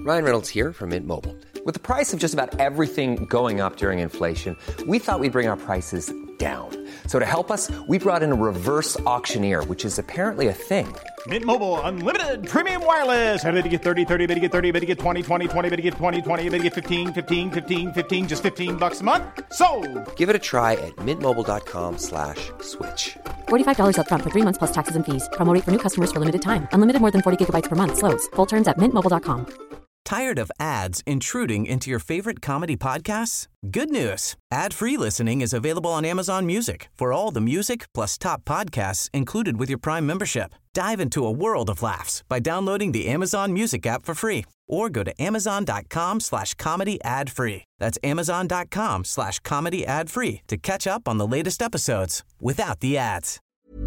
Ryan Reynolds here from Mint Mobile. With the price of just about everything going up during inflation, we thought we'd bring our prices down. So to help us, we brought in a reverse auctioneer, which is apparently a thing. Mint Mobile Unlimited Premium Wireless. How to get 30, 30, bit to get 30, bit to get 20, 20, 20, bit to get 20, 20, bit to get 15, 15, 15, 15, just $15 a month? Sold! Give it a try at mintmobile.com/switch. $45 up front for 3 months plus taxes and fees. Promo rate for new customers for limited time. Unlimited more than 40 gigabytes per month. Slows full terms at mintmobile.com. Tired of ads intruding into your favorite comedy podcasts? Good news. Ad-free listening is available on Amazon Music for all the music plus top podcasts included with your Prime membership. Dive into a world of laughs by downloading the Amazon Music app for free or go to amazon.com/comedy ad-free. That's amazon.com/comedy ad-free to catch up on the latest episodes without the ads.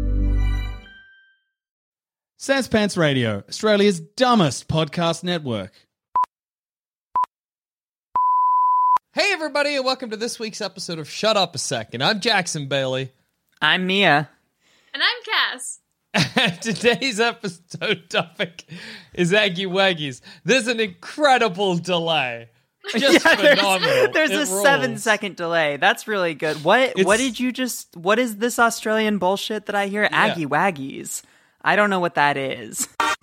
Sans Pants Radio, Australia's dumbest podcast network. Hey everybody, and welcome to this week's episode of Shut Up a Second. I'm Jackson Bailey. I'm Mia. And I'm Cass. And today's episode topic is Aggie Waggies. There's an incredible delay. Just phenomenal. There's a 7-second delay. That's really good. What is this Australian bullshit that I hear? Aggie Waggies. I don't know what that is.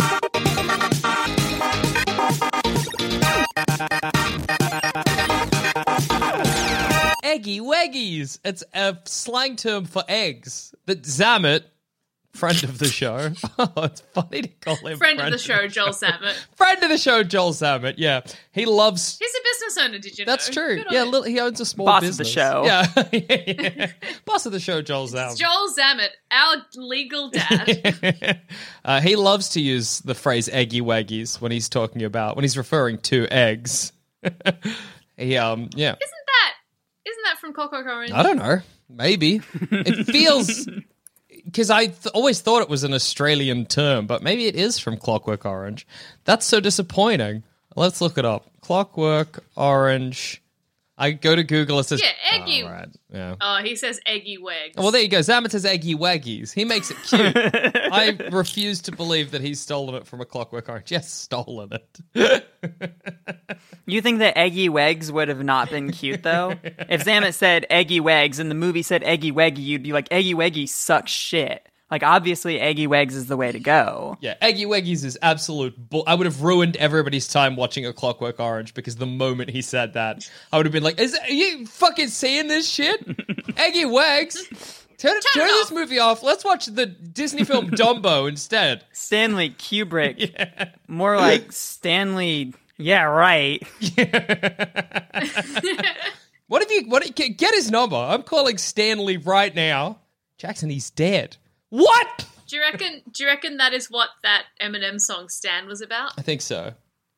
Eggy Waggies. It's a slang term for eggs. That Zamet, friend of the show. Oh, it's funny to call him friend of the show, Joel Zamet. Friend of the show, Joel Zamet. Yeah, he loves. He's a business owner. Did you know? That's true. Yeah, he owns a small boss business. Of the show. Yeah, yeah. Boss of the show, Joel Zamet. It's Joel Zamet, our legal dad. He loves to use the phrase "eggy waggies" when he's when he's referring to eggs. Yeah. Isn't that from Clockwork Orange? I don't know. Maybe. It feels... Because I always thought it was an Australian term, but maybe it is from Clockwork Orange. That's so disappointing. Let's look it up. Clockwork Orange. I go to Google, it says... Yeah, eggy. Oh, right. Yeah. Oh, he says eggy wags. Well, there you go. Zamet says eggy waggies. He makes it cute. I refuse to believe that he's stolen it from a Clockwork Orange. Yes, stolen it. You think that Eggy Wags would have not been cute, though? If Zamet said Eggy Wags and the movie said Eggy Waggy, you'd be like, Eggy Waggy sucks shit. Like, obviously, Eggy Wags is the way to go. Yeah, Eggy Waggies is absolute I would have ruined everybody's time watching A Clockwork Orange because the moment he said that, I would have been like, are you fucking seeing this shit? Eggy Wags? Turn this movie off. Let's watch the Disney film Dumbo instead. Stanley Kubrick. Yeah. More like Stanley... Yeah, right. Get his number. I'm calling Stanley right now. Jackson, he's dead. What? Do you reckon that is what that Eminem song Stan was about? I think so.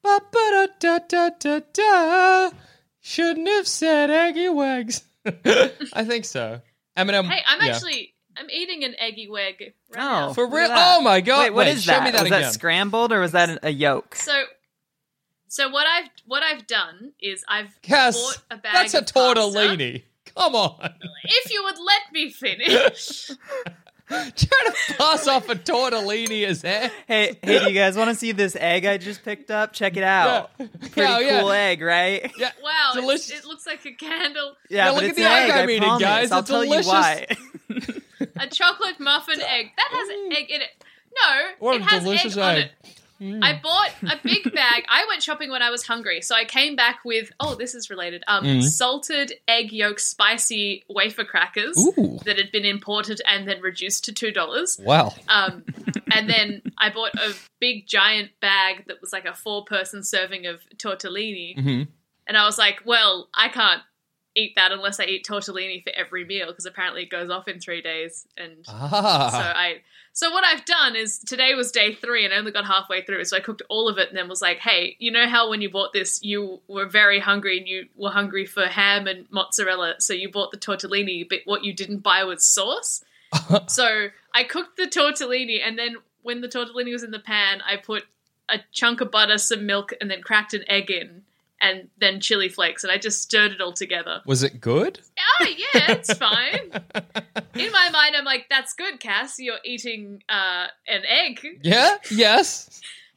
Ba-ba-da-da-da-da-da. Shouldn't have said Eggy Wags. I think so. Eminem. Hey, I'm eating an eggy wag right now. For real? Oh my god. Wait, what is that? Show me that was again. That scrambled or was that a yolk? So what I've done is I've Cass, bought a bag that's a of pasta. tortellini. Come on. If you would let me finish. Trying to pass off a tortellini as egg. Hey, do you guys want to see this egg I just picked up? Check it out. Yeah. Pretty cool egg, right? Yeah. Wow, delicious. It looks like a candle. Yeah, look but at it's the an egg egg, I'm eating, promise. guys. I'll It's tell delicious. you why. A chocolate muffin egg. That has egg in it. No, What it a has delicious egg on egg. it. I bought a big bag. I went shopping when I was hungry, so I came back with, this is related, salted egg yolk spicy wafer crackers that had been imported and then reduced to $2. Wow. And then I bought a big giant bag that was like a 4-person serving of tortellini. Mm-hmm. And I was like, well, I can't eat that unless I eat tortellini for every meal because apparently it goes off in 3 days. And so what I've done is today was day 3 and I only got halfway through. So I cooked all of it and then was like, hey, you know how when you bought this, you were very hungry and you were hungry for ham and mozzarella. So you bought the tortellini, but what you didn't buy was sauce. So I cooked the tortellini and then when the tortellini was in the pan, I put a chunk of butter, some milk, and then cracked an egg in. And then chili flakes, and I just stirred it all together. Was it good? Oh, yeah, it's fine. In my mind, I'm like, that's good, Cass. You're eating an egg. Yeah, yes.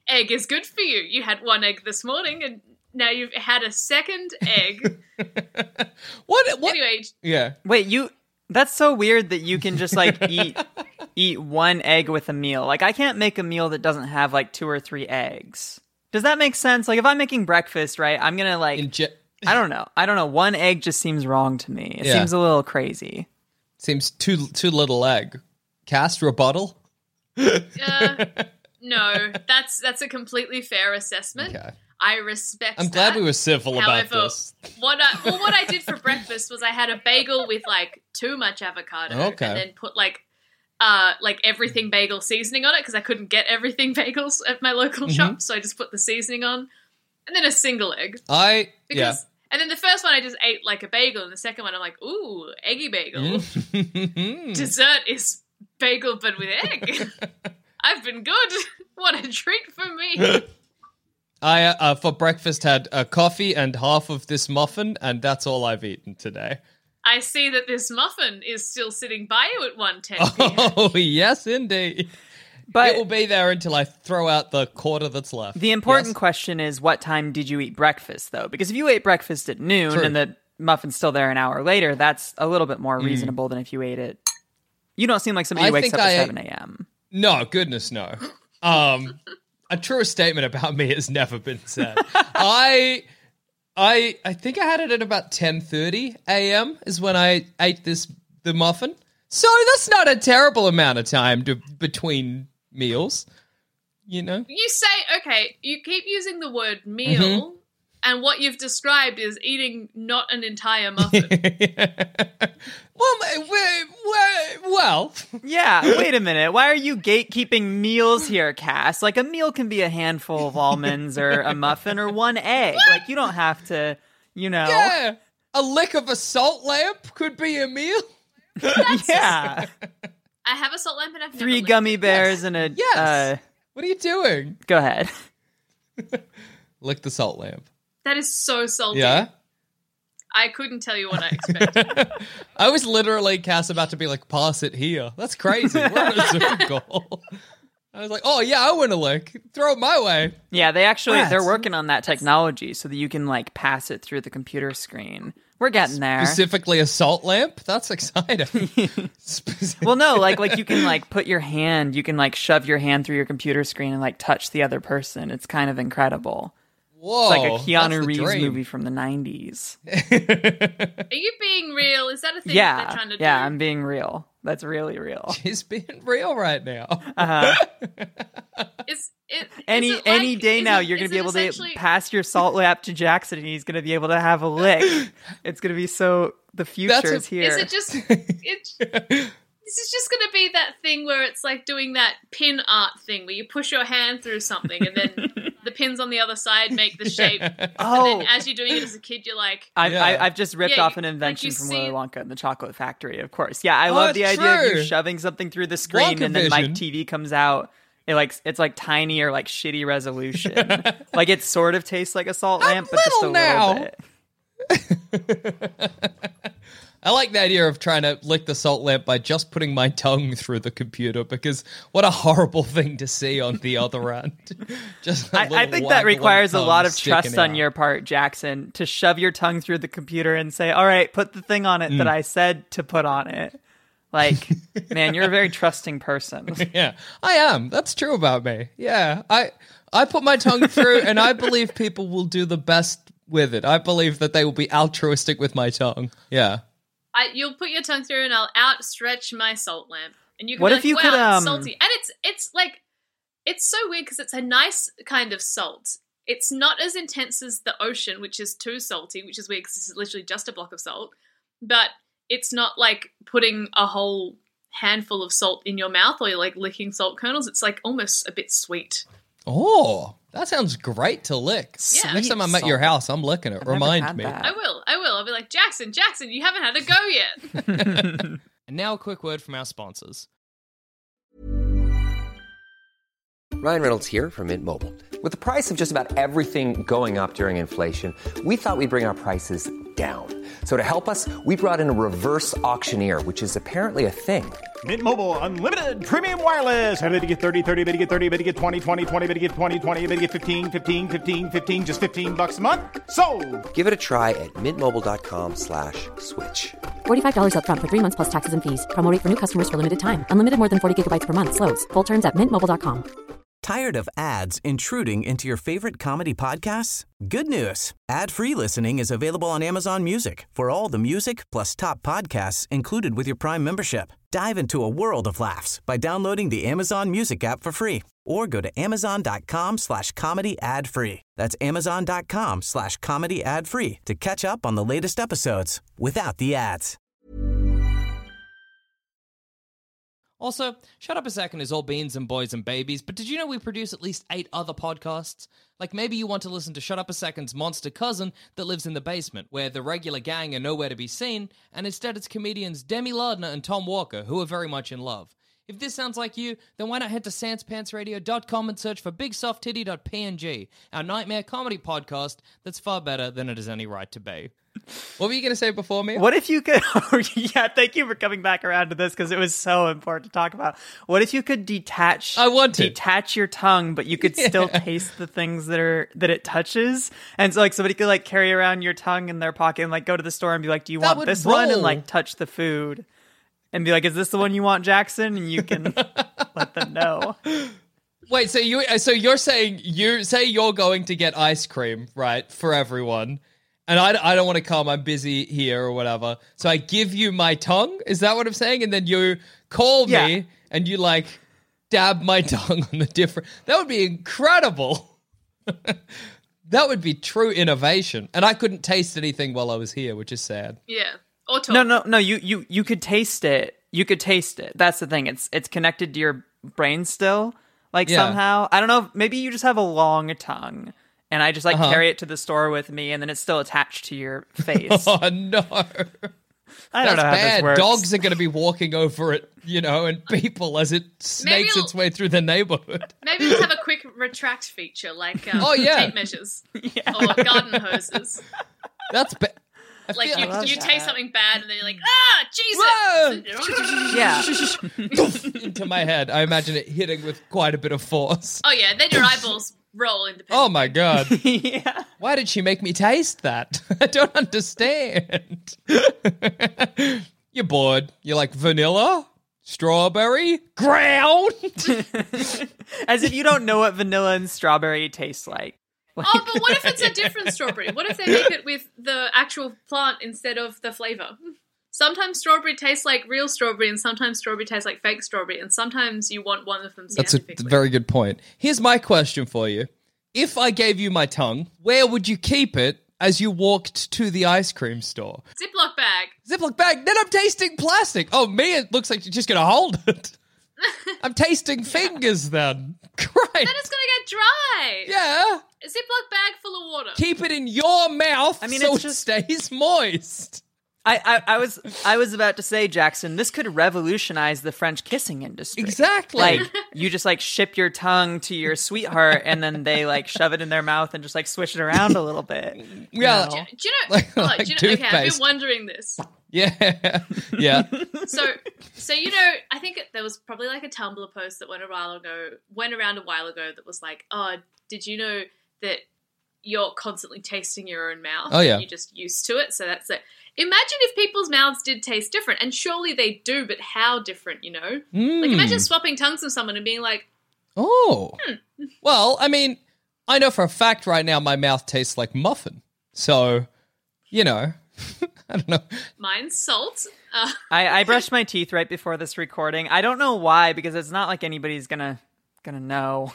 egg is good for you. You had one egg this morning, and now you've had a second egg. What? Anyway. Yeah. Wait, that's so weird that you can just like eat one egg with a meal. Like I can't make a meal that doesn't have like 2 or 3 eggs. Does that make sense? Like if I'm making breakfast, right, I'm going to like I don't know. One egg just seems wrong to me. It seems a little crazy. Seems too little egg. Cast rebuttal? No, that's a completely fair assessment. Okay. I respect I'm glad we were civil about However, this. What I did for breakfast was I had a bagel with like too much avocado, and then put like everything bagel seasoning on it because I couldn't get everything bagels at my local shop, so I just put the seasoning on, and then a single egg. And then the first one I just ate like a bagel, and the second one I'm like, ooh, eggy bagel. Dessert is bagel but with egg. I've been good. What a treat for me. I, for breakfast, had a coffee and half of this muffin, and that's all I've eaten today. I see that this muffin is still sitting by you at 1:10 p.m. Oh, yes, indeed. But it will be there until I throw out the quarter that's left. The important question is, what time did you eat breakfast, though? Because if you ate breakfast at noon and the muffin's still there an hour later, that's a little bit more reasonable than if you ate it. You don't seem like somebody who wakes up at 7 a.m. No, goodness no. A truer statement about me has never been said. I think I had it at about 10:30 a.m. is when I ate the muffin. So that's not a terrible amount of time between meals, you know? You say, okay, you keep using the word meal, and what you've described is eating not an entire muffin. Well. Yeah, wait a minute. Why are you gatekeeping meals here, Cass? Like, a meal can be a handful of almonds or a muffin or one egg. What? Like, you don't have to, you know. Yeah, a lick of a salt lamp could be a meal. Yeah. I have a salt lamp and I've 3 gummy bears and a... Yes. What are you doing? Go ahead. Lick the salt lamp. That is so salty. Yeah? I couldn't tell you what I expected. I was literally, Cass, about to be like, pass it here. That's crazy. We're on a Zoom call. I was like, oh, yeah, I want to lick. Throw it my way. Yeah, they're working on that technology so that you can, like, pass it through the computer screen. We're getting there. Specifically a salt lamp? That's exciting. Well, no, like you can, like, you can, like, shove your hand through your computer screen and, like, touch the other person. It's kind of incredible. Whoa, it's like a Keanu Reeves movie from the 90s. Are you being real? Is that a thing that they're trying to do? Yeah, I'm being real. That's really real. She's being real right now. Any day now, you're going to be able to pass your salt lamp to Jackson, and he's going to be able to have a lick. It's going to be so... The future is here. Is it just... This is just going to be that thing where it's like doing that pin art thing where you push your hand through something and then the pins on the other side make the shape. Oh. And then as you're doing it as a kid, you're like... I've just ripped off an invention from Willy Wonka and the Chocolate Factory, of course. Yeah, I love the idea of you shoving something through the screen Wonka and then my TV comes out. It's like tiny or like shitty resolution. Like it sort of tastes like a salt lamp, but just a little bit. I like the idea of trying to lick the salt lamp by just putting my tongue through the computer, because what a horrible thing to see on the other end. I think that requires a lot of trust on your part, Jackson, to shove your tongue through the computer and say, all right, put the thing on it that I said to put on it. Like, man, you're a very trusting person. Yeah, I am. That's true about me. Yeah, I put my tongue through, and I believe people will do the best with it. I believe that they will be altruistic with my tongue. Yeah. You'll put your tongue through and I'll outstretch my salt lamp. And you can what be if like, you wow, could, it's salty. And it's like, it's so weird because it's a nice kind of salt. It's not as intense as the ocean, which is too salty, which is weird because this is literally just a block of salt. But it's not like putting a whole handful of salt in your mouth or you're like licking salt kernels. It's like almost a bit sweet. Oh, that sounds great to lick. Yeah. Next time I'm at your house, I'm licking it. Remind me. I will. I'll be like, Jackson, you haven't had a go yet. And now a quick word from our sponsors. Ryan Reynolds here from Mint Mobile. With the price of just about everything going up during inflation, we thought we'd bring our prices down. So to help us, we brought in a reverse auctioneer, which is apparently a thing. Mint Mobile Unlimited Premium Wireless. How to get 30, 30, bit to get 30, bit to get 20, 20, 20, bit to get 20, 20, bit to get 15, 15, 15, 15, just $15 a month? Sold! Give it a try at mintmobile.com/switch. $45 up front for 3 months plus taxes and fees. Promo rate for new customers for limited time. Unlimited more than 40 gigabytes per month. Slows full terms at mintmobile.com. Tired of ads intruding into your favorite comedy podcasts? Good news. Ad-free listening is available on Amazon Music for all the music plus top podcasts included with your Prime membership. Dive into a world of laughs by downloading the Amazon Music app for free or go to amazon.com/comedy ad-free. That's amazon.com/comedy ad-free to catch up on the latest episodes without the ads. Also, Shut Up a Second is all beans and boys and babies, but did you know we produce at least 8 other podcasts? Like maybe you want to listen to Shut Up a Second's monster cousin that lives in the basement, where the regular gang are nowhere to be seen, and instead it's comedians Demi Lardner and Tom Walker, who are very much in love. If this sounds like you, then why not head to sanspantsradio.com and search for bigsofttitty.png, our nightmare comedy podcast that's far better than it has any right to be. What were you going to say before me? What if you could... yeah, thank you for coming back around to this because it was so important to talk about. What if you could detach your tongue, but you could still taste the things that it touches? And so like somebody could like carry around your tongue in their pocket and like go to the store and be like, do you want this one? And like touch the food and be like, is this the one you want, Jackson? And you can let them know. Wait, so you're saying you're going to get ice cream, right, for everyone. And I don't want to come, I'm busy here or whatever. So I give you my tongue? Is that what I'm saying? And then you call me and you like dab my tongue on the different... That would be incredible. That would be true innovation. And I couldn't taste anything while I was here, which is sad. Yeah. Or talk. No, you could taste it. You could taste it. That's the thing. It's connected to your brain still. Like somehow. I don't know, maybe you just have a long tongue. And I just like carry it to the store with me, and then it's still attached to your face. Oh no! I don't know how this works. Dogs are going to be walking over it, and people as it snakes its way through the neighborhood. Maybe we'll have a quick retract feature, like tape measures or garden hoses. That's like you taste something bad, and then you're like, Jesus! Yeah. Into my head. I imagine it hitting with quite a bit of force. Oh yeah, then your eyeballs roll independently. Oh my god. Yeah. Why did she make me taste that? I don't understand. You're bored. You're like vanilla, strawberry, ground. As if you don't know what vanilla and strawberry tastes like. Oh, but what if it's a different strawberry? What if they make it with the actual plant instead of the flavor? Sometimes strawberry tastes like real strawberry, and sometimes strawberry tastes like fake strawberry, and sometimes you want one of them scientifically. That's a very good point. Here's my question for you. If I gave you my tongue, where would you keep it as you walked to the ice cream store? Ziploc bag. Ziploc bag? Then I'm tasting plastic. Oh, me, it looks like you're just going to hold it. I'm tasting fingers then. Great. Then it's going to get dry. Yeah. A Ziploc bag full of water. Keep it in your mouth so it stays moist. I was about to say, Jackson, this could revolutionize the French kissing industry. Exactly. Like, you just, like, ship your tongue to your sweetheart, and then they, like, shove it in their mouth and just, like, swish it around a little bit. Yeah. Do you know, okay, I've been wondering this. Yeah. Yeah. So, I think there was probably, like, a Tumblr post that went around a while ago that was like, oh, did you know that you're constantly tasting your own mouth? Oh, yeah. And you're just used to it, so that's it. Imagine if people's mouths did taste different, and surely they do, but how different, Like, imagine swapping tongues with someone and being like, oh. Well, I mean, I know for a fact right now my mouth tastes like muffin. So, I don't know. Mine's salt. I brushed my teeth right before this recording. I don't know why, because it's not like anybody's gonna know.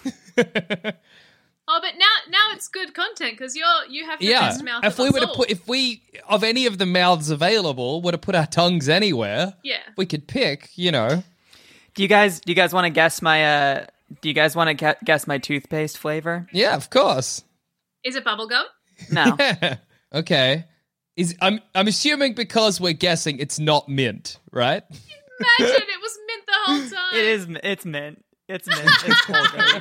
Oh, but now it's good content because you have the best mouth. If we of any of the mouths available were to put our tongues anywhere, we could pick. Do you guys want to guess my? Do you guys want to guess my toothpaste flavor? Yeah, of course. Is it bubblegum? No. Yeah. Okay. I'm assuming because we're guessing it's not mint, right? Imagine it was mint the whole time. It's mint. It's mint. It's Colgate.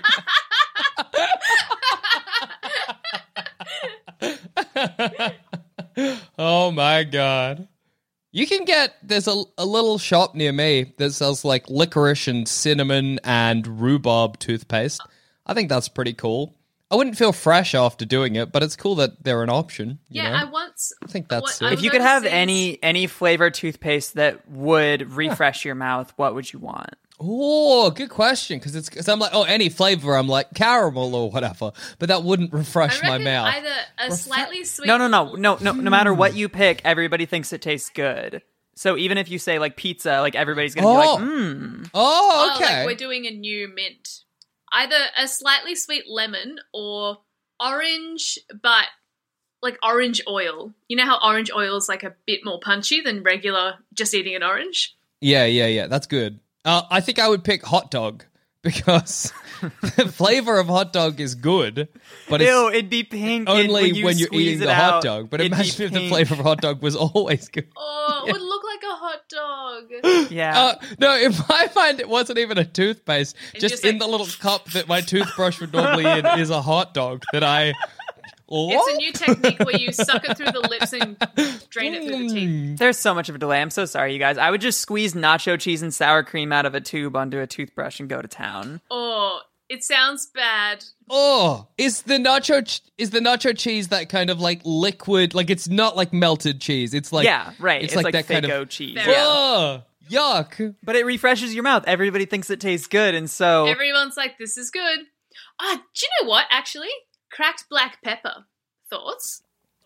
Oh my God. You can there's a little shop near me that sells like licorice and cinnamon and rhubarb toothpaste. I think that's pretty cool. I wouldn't feel fresh after doing it, but it's cool that they're an option. You know? I think that's what, it. If you could have any flavor toothpaste that would refresh your mouth, what would you want? Oh, good question. Because I'm like, any flavor. I'm like caramel or whatever, but that wouldn't refresh my mouth. Either a slightly sweet. No. No matter what you pick, everybody thinks it tastes good. So even if you say like pizza, like everybody's gonna be like, Oh, okay. Like we're doing a new mint. Either a slightly sweet lemon or orange, but like orange oil. You know how orange oil is like a bit more punchy than regular just eating an orange? Yeah. That's good. I think I would pick hot dog because the flavor of hot dog is good, but ew, it'd be pink only when you're eating the hot dog. But it'd imagine if the flavor of hot dog was always good. Oh, it would look like a hot dog. Yeah. No, in my mind, it wasn't even a toothpaste. Just in the little cup that my toothbrush would normally in is a hot dog that I... It's a new technique where you suck it through the lips and drain it through the teeth. There's so much of a delay. I'm so sorry, you guys. I would just squeeze nacho cheese and sour cream out of a tube onto a toothbrush and go to town. Oh, it sounds bad. Oh, is the nacho cheese that kind of like liquid? Like it's not like melted cheese. It's like right. It's like that kind of cheese. Oh, yuck! But it refreshes your mouth. Everybody thinks it tastes good, and so everyone's like, "This is good." Do you know what? Actually. Cracked black pepper. Thoughts?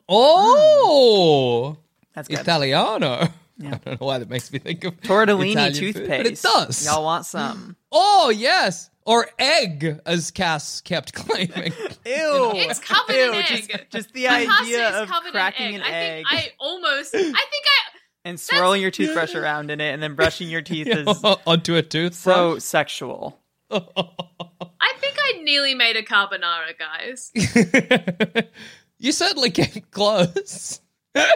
Oh! That's good. Italiano. Yeah. I don't know why that makes me think of tortellini Italian toothpaste. Food, but it does. Y'all want some? Oh, yes. Or egg, as Cass kept claiming. Ew. It's covered in egg. Just the idea of cracking an egg. And swirling your toothbrush around in it and then brushing your teeth is onto a toothbrush. So sexual. I think I nearly made a carbonara, guys. You certainly came close. I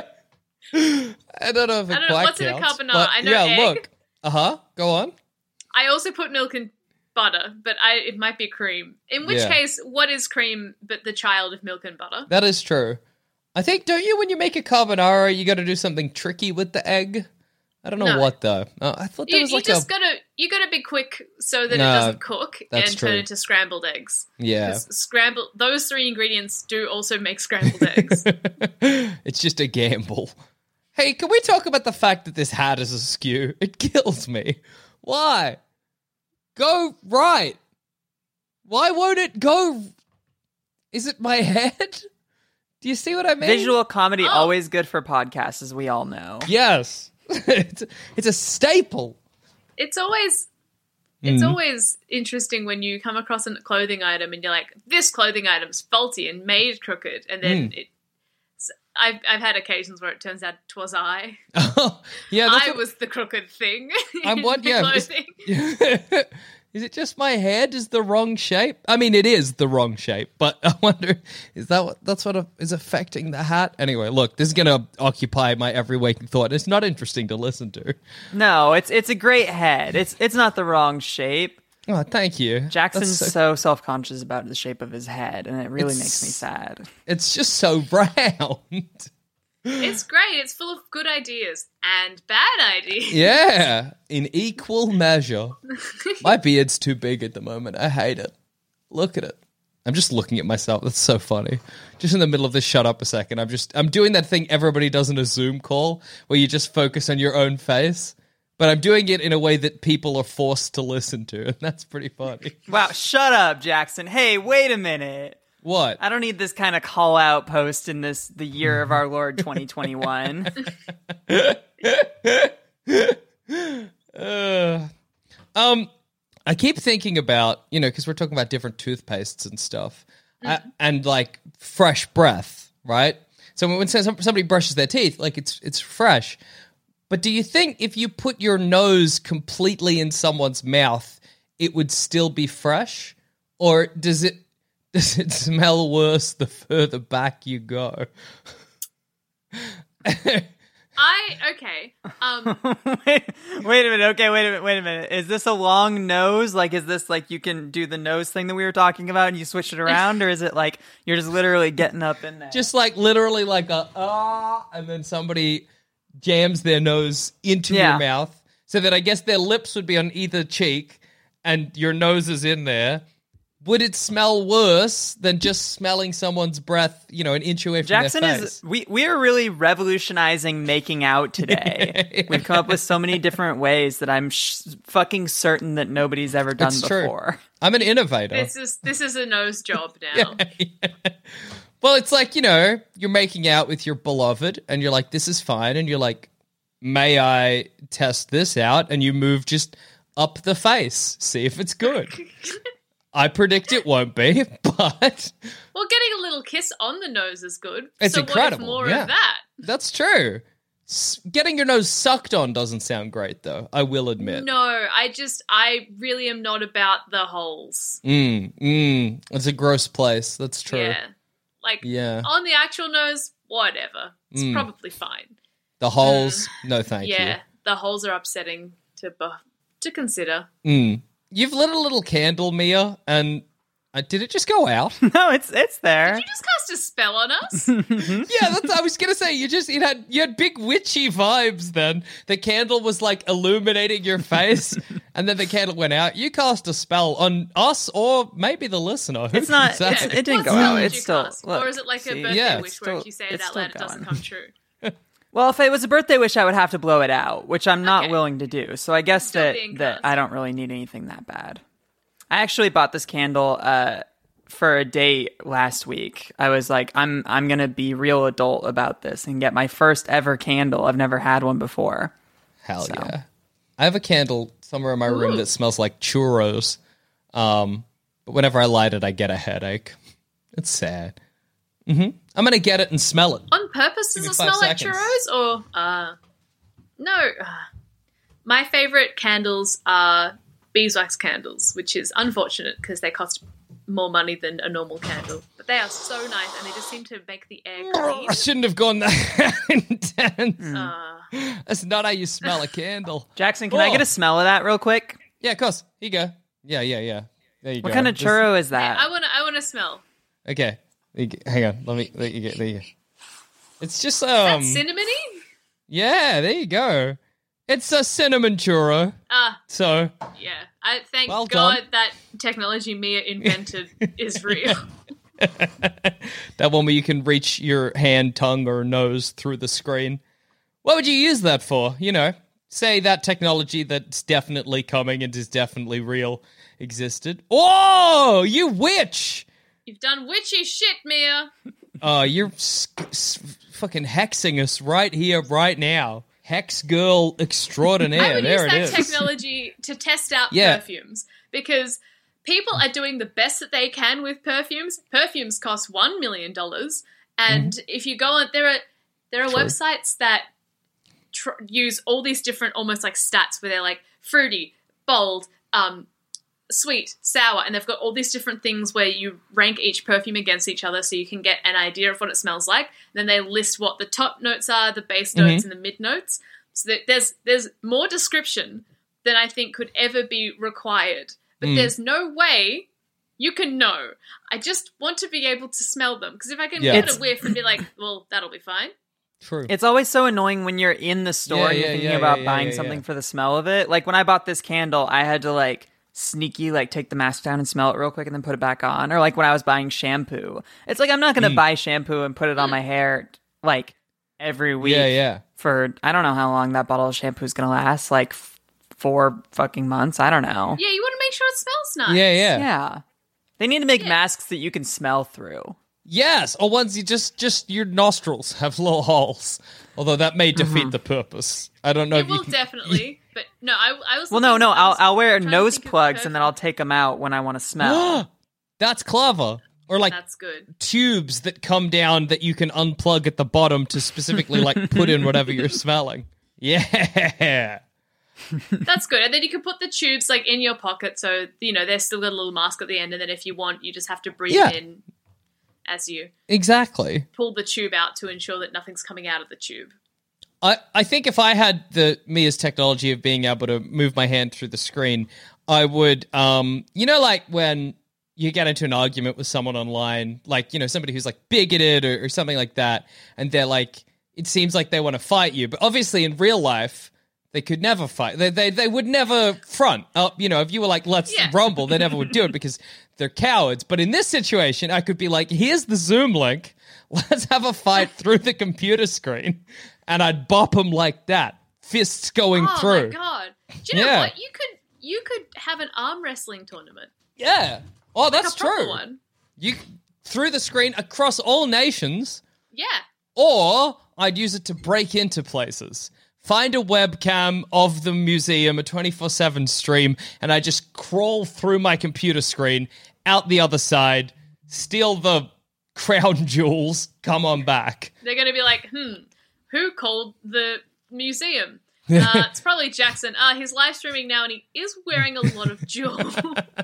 don't know if it quite what's counts, in a carbonara. but I know egg. Look. Go on. I also put milk and butter, but it might be cream. In which case, what is cream but the child of milk and butter? That is true. I think, don't you, when you make a carbonara, you got to do something tricky with the egg? I don't know what though. I thought there was like you gotta be quick so that it doesn't cook and turn into scrambled eggs. Yeah, those three ingredients do also make scrambled eggs. It's just a gamble. Hey, can we talk about the fact that this hat is askew? It kills me. Why? Go right. Why won't it go? Is it my head? Do you see what I mean? Visual comedy always good for podcasts, as we all know. Yes. It's a staple. It's always interesting when you come across a clothing item and you're like, this clothing item's faulty and made crooked, and then I've had occasions where it turns out 'twas I. Oh, yeah, I was the crooked thing. Clothing. Is it just my head is the wrong shape? I mean, it is the wrong shape, but I wonder, that's what is affecting the hat? Anyway, look, this is going to occupy my every waking thought. It's not interesting to listen to. No, it's a great head. It's not the wrong shape. Oh, thank you. Jackson's so self-conscious about the shape of his head, and it really makes me sad. It's just so round. It's great. It's full of good ideas and bad ideas. Yeah, in equal measure. My beard's too big at the moment. I hate it. Look at it. I'm just looking at myself. That's so funny. Just in the middle of this, shut up a second. I'm doing that thing everybody does in a Zoom call where you just focus on your own face. But I'm doing it in a way that people are forced to listen to, and that's pretty funny. Wow, shut up, Jackson. Hey, wait a minute. What? I don't need this kind of call-out post in the year of our Lord 2021. I keep thinking about, because we're talking about different toothpastes and stuff, and like fresh breath, right? So when somebody brushes their teeth, like it's fresh. But do you think if you put your nose completely in someone's mouth, it would still be fresh? Or does it smell worse the further back you go? I Okay. Wait a minute. Okay, wait a minute. Is this a long nose? Like, is this like you can do the nose thing that we were talking about and you switch it around? Or is it like you're just literally getting up in there? Just like literally like and then somebody jams their nose into your mouth so that I guess their lips would be on either cheek and your nose is in there. Would it smell worse than just smelling someone's breath, an inch away from Jackson their face? We are really revolutionizing making out today. We've come up with so many different ways that I'm fucking certain that nobody's ever done before. True. I'm an innovator. This is a nose job now. Well, it's like, you're making out with your beloved and you're like, this is fine. And you're like, may I test this out? And you move just up the face, see if it's good. I predict it won't be, but... Well, getting a little kiss on the nose is good. It's incredible. What if more of that? That's true. Getting your nose sucked on doesn't sound great, though, I will admit. No, I really am not about the holes. It's a gross place. That's true. Yeah. On the actual nose, whatever. It's probably fine. The holes, no thank you. Yeah, the holes are upsetting to consider. You've lit a little candle, Mia, and did it just go out? No, it's there. Did you just cast a spell on us? Yeah, I was gonna say you had big witchy vibes. Then the candle was like illuminating your face, and then the candle went out. You cast a spell on us, or maybe the listener. It's not. It didn't go out. It's still. Or is it like a birthday wish where if you say it out loud, it doesn't come true? Well, if it was a birthday wish, I would have to blow it out, which I'm not willing to do. So I guess that I don't really need anything that bad. I actually bought this candle for a date last week. I was like, I'm gonna be real adult about this and get my first ever candle. I've never had one before. Hell yeah! I have a candle somewhere in my room that smells like churros. But whenever I light it, I get a headache. It's sad. I'm gonna get it and smell it. On purpose? Does it smell like churros? Or no? My favorite candles are beeswax candles, which is unfortunate because they cost more money than a normal candle. But they are so nice, and they just seem to make the air clean. I shouldn't have gone that intense. That's not how you smell a candle. Jackson, can I get a smell of that real quick? Yeah, of course. Here you go. Yeah. There you go. What kind of churro is that? Hey, I want to smell. Okay. Hang on. There you go. It's just That's cinnamony? Yeah, there you go. It's a cinnamon churro. So yeah. I thank well God done. that technology Mia invented is real. That one where you can reach your hand, tongue, or nose through the screen. What would you use that for? Say that technology that's definitely coming and is definitely real existed. Oh, you witch! You've done witchy shit, Mia. You're fucking hexing us right here, right now. Hex girl extraordinaire. I would there use it that is. technology to test out perfumes because people are doing the best that they can with perfumes. Perfumes cost $1 million, and if you go on, there are websites that use all these different almost like stats where they're like fruity, bold, sweet, sour, and they've got all these different things where you rank each perfume against each other so you can get an idea of what it smells like. And then they list what the top notes are, the base notes, and the mid notes. So that there's more description than I think could ever be required. But there's no way you can know. I just want to be able to smell them. Because if I can get a whiff and be like, well, that'll be fine. True. It's always so annoying when you're in the store and you're thinking about buying something for the smell of it. Like when I bought this candle, I had to sneaky take the mask down and smell it real quick and then put it back on. Or when I was buying shampoo. It's I'm not going to buy shampoo and put it on my hair every week. For I don't know how long that bottle of shampoo is going to last. 4 fucking months. I don't know. Yeah, you want to make sure it smells nice. Yeah. They need to make masks that you can smell through. Yes, or ones you just your nostrils have little holes. Although that may defeat the purpose. I don't know if you can... definitely. But no, I was... Well, no, I'll wear nose plugs and then I'll take them out when I want to smell. That's clever. Or that's good. Tubes that come down that you can unplug at the bottom to specifically put in whatever you're smelling. Yeah. That's good. And then you can put the tubes in your pocket so, there's still got a little mask at the end. And then if you want, you just have to breathe in as you exactly pull the tube out to ensure that nothing's coming out of the tube. I think if I had the Mia's technology of being able to move my hand through the screen, I would, like when you get into an argument with someone online, like, somebody who's like bigoted or something like that, and they're like, it seems like they want to fight you, but obviously in real life, they could never fight. They would never front. If you were like, let's rumble, they never would do it because they're cowards. But in this situation, I could be like, here's the Zoom link. Let's have a fight through the computer screen. And I'd bop them like that. Fists going through. Oh, my God. Do you know what? You could have an arm wrestling tournament. Yeah. Oh, that's like a proper true. One. You through the screen across all nations. Yeah. Or I'd use it to break into places. Find a webcam of the museum, a 24/7 stream, and I just crawl through my computer screen, out the other side, steal the crown jewels, come on back. They're going to be like, who called the museum? It's probably Jackson. He's live streaming now, and he is wearing a lot of jewels.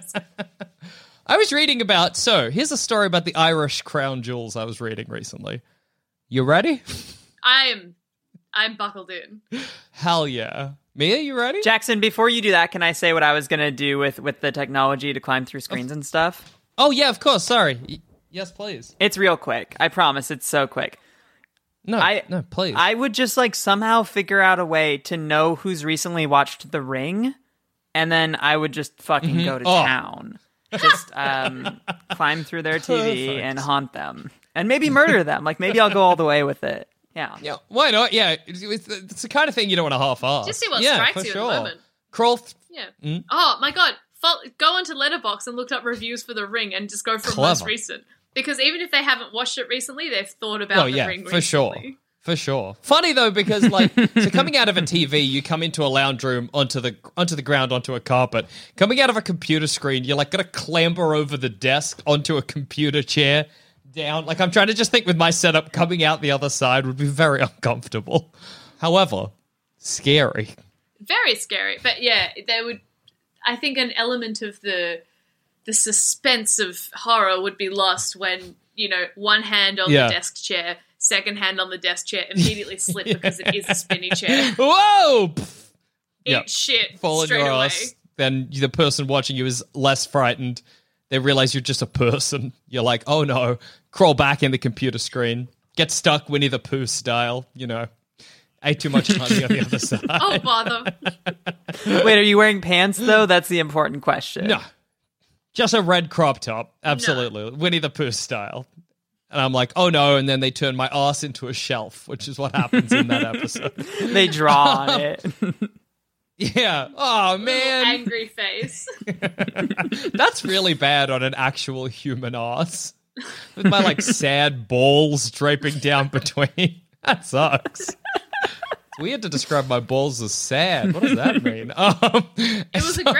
I was reading here's a story about the Irish crown jewels I was reading recently. You ready? I'm buckled in. Hell yeah. Mia, you ready? Jackson, before you do that, can I say what I was going to do with the technology to climb through screens and stuff? Oh, yeah, of course. Sorry. Yes, please. It's real quick. I promise. It's so quick. No, please. I would just somehow figure out a way to know who's recently watched The Ring, and then I would just fucking go to town. Just climb through their TV and haunt them. And maybe murder them. Maybe I'll go all the way with it. Yeah. Why not? Yeah. It's the kind of thing you don't want to half-ass. Just see what strikes you at the moment. Crawl. Yeah. Oh, my God. Go onto Letterboxd and look up reviews for The Ring and just go from most recent. Because even if they haven't watched it recently, they've thought about The Ring recently. For sure. Funny though, because so coming out of a TV, you come into a lounge room onto the ground, onto a carpet. Coming out of a computer screen, you're gotta clamber over the desk onto a computer chair down. I'm trying to just think with my setup, coming out the other side would be very uncomfortable. However, scary. Very scary. But yeah, there would, I think an element of the suspense of horror would be lost when, one hand on the desk chair, second hand on the desk chair, immediately slip because it is a spinny chair. Whoa! Eat shit fall straight in your away. ass. Then the person watching you is less frightened. They realize you're just a person. You're like, oh no. Crawl back in the computer screen. Get stuck Winnie the Pooh style, Ate too much honey on the other side. Oh, bother. Wait, are you wearing pants, though? That's the important question. No. Just a red crop top. Absolutely. No. Winnie the Pooh style. And I'm like, oh no, and then they turn my ass into a shelf, which is what happens in that episode. They draw on it. Yeah. Oh, man. Angry face. That's really bad on an actual human ass. With my, sad balls draping down between. That sucks. It's weird to describe my balls as sad. What does that mean? It was a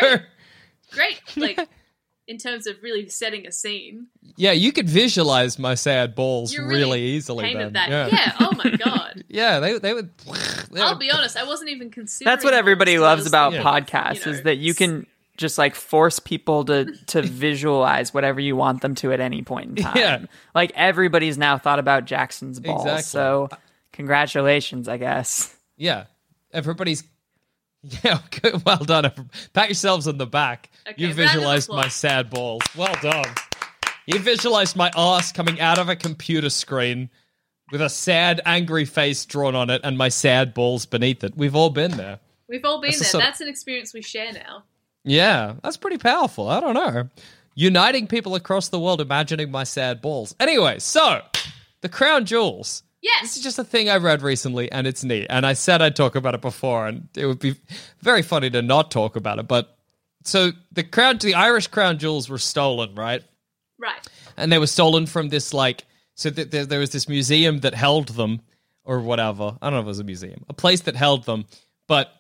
great, in terms of really setting a scene. Yeah, you could visualize my sad balls You're really easily. Painted then. that. Yeah. Oh my God. Yeah, they would. I'll be honest, I wasn't even considering. That's what everybody loves about Yeah. podcasts, is that you can just force people to visualize whatever you want them to at any point in time. Yeah. Everybody's now thought about Jackson's balls. Exactly. So congratulations, I guess. Yeah. Everybody's. Yeah, good. Well done. Pat yourselves on the back. Okay, You visualized my sad balls. Well done. You visualized my ass coming out of a computer screen with a sad, angry face drawn on it and my sad balls beneath it. We've all been there. We've all been That's there. That's an experience we share now. Yeah, that's pretty powerful. I don't know. Uniting people across the world, imagining my sad balls. Anyway, so, the crown jewels. Yes. This is just a thing I read recently, and it's neat. And I said I'd talk about it before, and it would be very funny to not talk about it. But, so, the Irish crown jewels were stolen, right? Right. And they were stolen from this, there was this museum that held them, or whatever. I don't know if it was a museum. A place that held them, but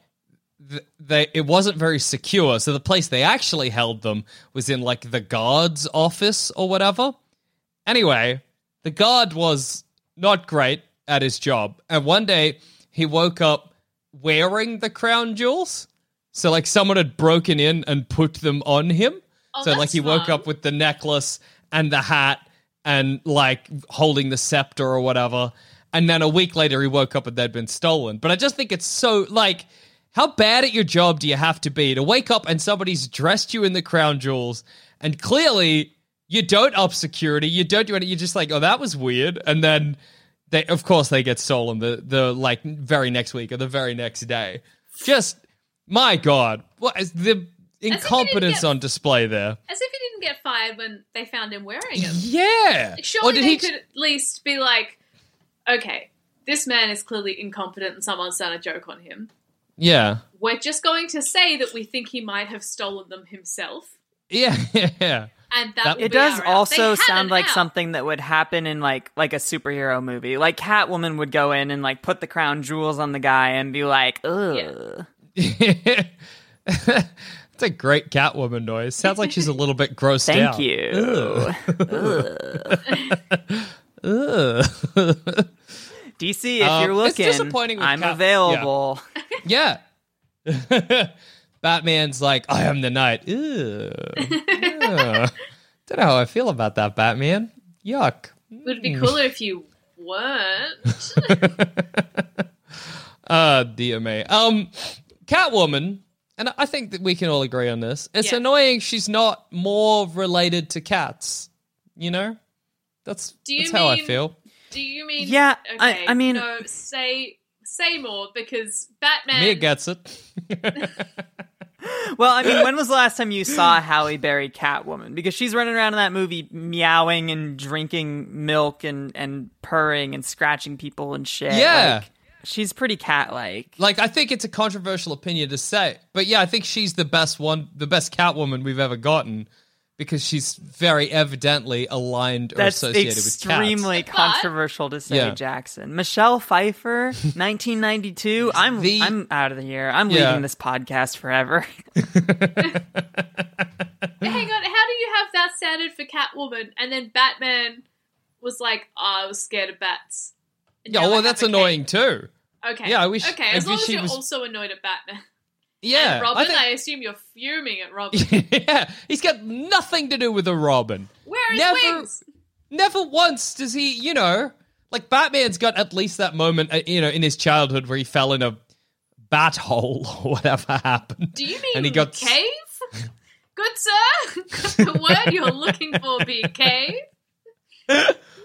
it wasn't very secure. So the place they actually held them was in, the guard's office or whatever. Anyway, the guard was not great at his job. And one day, he woke up wearing the crown jewels. So, someone had broken in and put them on him. Oh, So, that's he woke fun. up with the necklace and the hat and, holding the scepter or whatever. and then a week later he woke up and they'd been stolen. But I just think it's so, like, how bad at your job do you have to be to wake up and somebody's dressed you in the crown jewels, and clearly you don't up security, you don't do anything, you're just like, oh, that was weird, and then they get stolen the like very next week or the very next day. Just, my God, what is the incompetence on display there? As if he didn't get fired when they found him wearing them. Yeah. Surely they could at least be like, okay, this man is clearly incompetent and someone's done a joke on him. Yeah. We're just going to say that we think he might have stolen them himself. Yeah. And that it does also sound like something that would happen in like a superhero movie. Like Catwoman would go in and like put the crown jewels on the guy and be like, ugh. Yeah. It's a great Catwoman noise. Sounds like she's a little bit grossed out. Thank you. DC, if you're looking, I'm available. Yeah. Batman's like, I am the Knight. Ew. Don't know how I feel about that, Batman. Yuck. Would it be cooler if you weren't? Dear me. Catwoman, and I think that we can all agree on this, it's annoying she's not more related to cats. You know? That's how I feel. Do you mean... Yeah, okay, I mean... No, say more, because Batman... Mia gets it. Well, I mean, when was the last time you saw Halle Berry Catwoman? Because she's running around in that movie meowing and drinking milk and purring and scratching people and shit. Yeah. Like, she's pretty cat-like. Like, I think it's a controversial opinion to say. But yeah, I think she's the best Catwoman we've ever gotten, because she's very evidently aligned or associated with cats. That's extremely controversial to say, Jackson. Michelle Pfeiffer, 1992. I'm out of here. I'm leaving this podcast forever. Hang on, how do you have that standard for Catwoman, and then Batman was like, oh, I was scared of bats? Yeah, well, that's annoying too. Okay. Yeah, I wish. Okay, as long as you're also annoyed at Batman. Yeah, and Robin, I assume you're fuming at Robin. Yeah, he's got nothing to do with a Robin. Where are his wings? Never once does he, like Batman's got at least that moment, in his childhood where he fell in a bat hole or whatever happened. Do you mean and he got cave? Good sir, the word you're looking for be cave? No,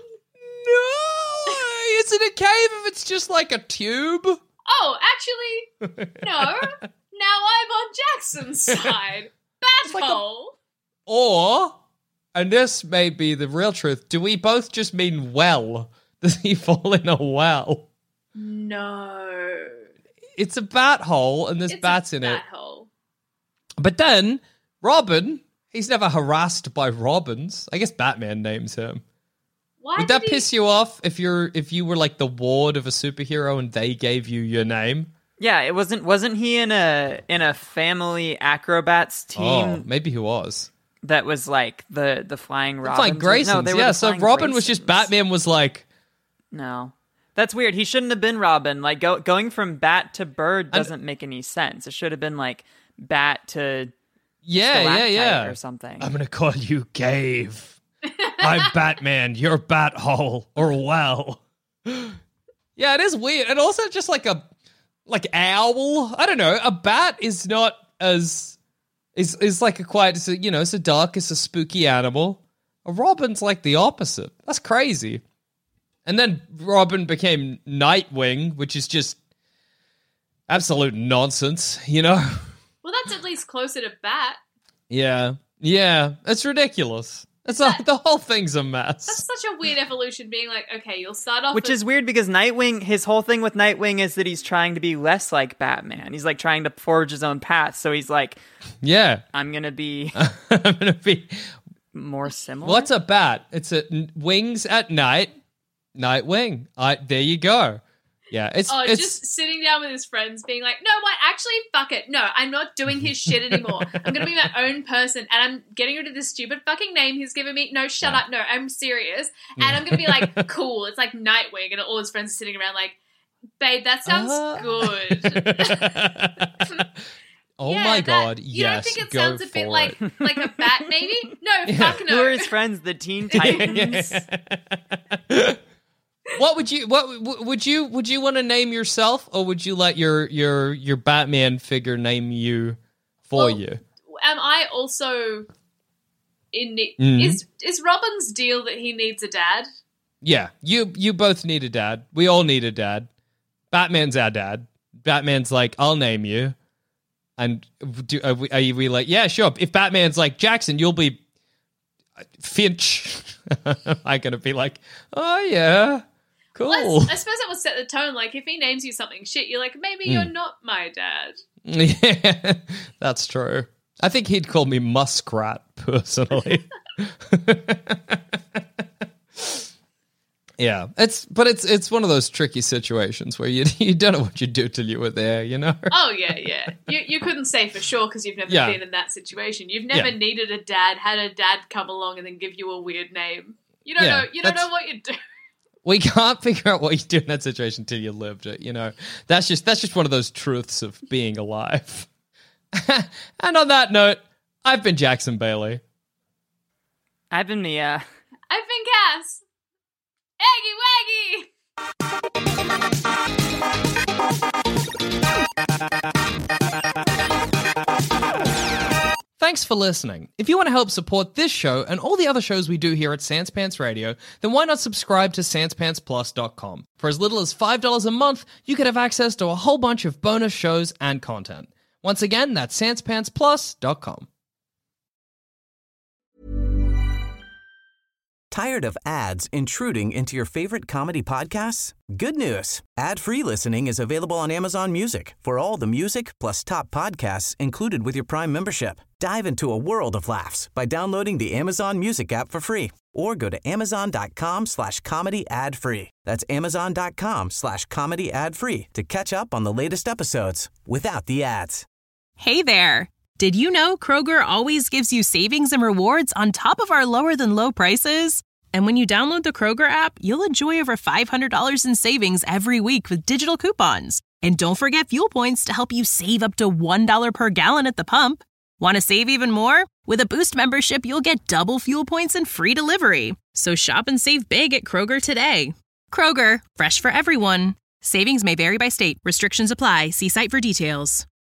is it a cave if it's just like a tube? Oh, actually, no. Now I'm on Jackson's side. Bat hole. Or, and this may be the real truth, do we both just mean well? Does he fall in a well? No. It's a bat hole and there's bats in it. Bat hole. But then, Robin, he's never harassed by Robins. I guess Batman names him. Would that piss you off if you were like the ward of a superhero and they gave you your name? Yeah, it wasn't he in a family acrobats team? Oh, maybe he was. That was like the Flying Robins. Flying Graysons. No, they were so Robin Graysons. Was just Batman was like, no. That's weird. He shouldn't have been Robin. Like going from bat to bird doesn't make any sense. It should have been like bat to yeah or something. I'm gonna call you Cave. I'm Batman, you're Bat Hole, or well. Yeah, it is weird. And also just like owl. I don't know. A bat is not as is like a quiet, it's a duck, it's a spooky animal. A robin's like the opposite. That's crazy. And then Robin became Nightwing, which is just absolute nonsense, Well, that's at least closer to bat. Yeah. Yeah. It's ridiculous. The whole thing's a mess. That's such a weird evolution, being like, okay, you'll start off Which is weird because Nightwing, his whole thing with Nightwing is that he's trying to be less like Batman. He's like trying to forge his own path. So he's like, yeah, I'm going to be more similar. What's a bat? It's wings at night, Nightwing. There you go. Yeah, it's just sitting down with his friends being like, no, what? Actually, fuck it. No, I'm not doing his shit anymore. I'm going to be my own person, and I'm getting rid of this stupid fucking name he's given me. No, shut up. No, I'm serious. And I'm going to be like, cool. It's like Nightwing, and all his friends are sitting around like, babe, that sounds good. Oh my god, yes. You don't think it sounds a bit like a bat, maybe? No, fuck no. Who are his friends? The Teen Titans? What would you want to name yourself, or would you let your Batman figure name you for you? Am I also in is Robin's deal that he needs a dad? Yeah, you both need a dad. We all need a dad. Batman's our dad. Batman's like, I'll name you. And are we like, yeah, sure. If Batman's like, Jackson, you'll be Finch, am I going to be like, oh, yeah, cool. Well, I suppose that would set the tone. Like, if he names you something shit, you're like, maybe you're not my dad. Yeah, that's true. I think he'd call me Muskrat, personally. Yeah, it's one of those tricky situations where you don't know what you do till you were there, you know? Oh, yeah. You couldn't say for sure because you've never been in that situation. You've never needed a dad, had a dad come along and then give you a weird name. You don't know. You don't know what you do. We can't figure out what you do in that situation till you lived it, you know? That's just one of those truths of being alive. And on that note, I've been Jackson Bailey. I've been Mia. I've been Cass. Eggy Waggy! Thanks for listening. If you want to help support this show and all the other shows we do here at Sans Pants Radio, then why not subscribe to SansPantsPlus.com? For as little as $5 a month, you could have access to a whole bunch of bonus shows and content. Once again, that's SansPantsPlus.com. Tired of ads intruding into your favorite comedy podcasts? Good news. Ad-free listening is available on Amazon Music for all the music plus top podcasts included with your Prime membership. Dive into a world of laughs by downloading the Amazon Music app for free or go to amazon.com/comedy ad-free. That's amazon.com/comedy ad-free to catch up on the latest episodes without the ads. Hey there. Did you know Kroger always gives you savings and rewards on top of our lower-than-low prices? And when you download the Kroger app, you'll enjoy over $500 in savings every week with digital coupons. And don't forget fuel points to help you save up to $1 per gallon at the pump. Want to save even more? With a Boost membership, you'll get double fuel points and free delivery. So shop and save big at Kroger today. Kroger, fresh for everyone. Savings may vary by state. Restrictions apply. See site for details.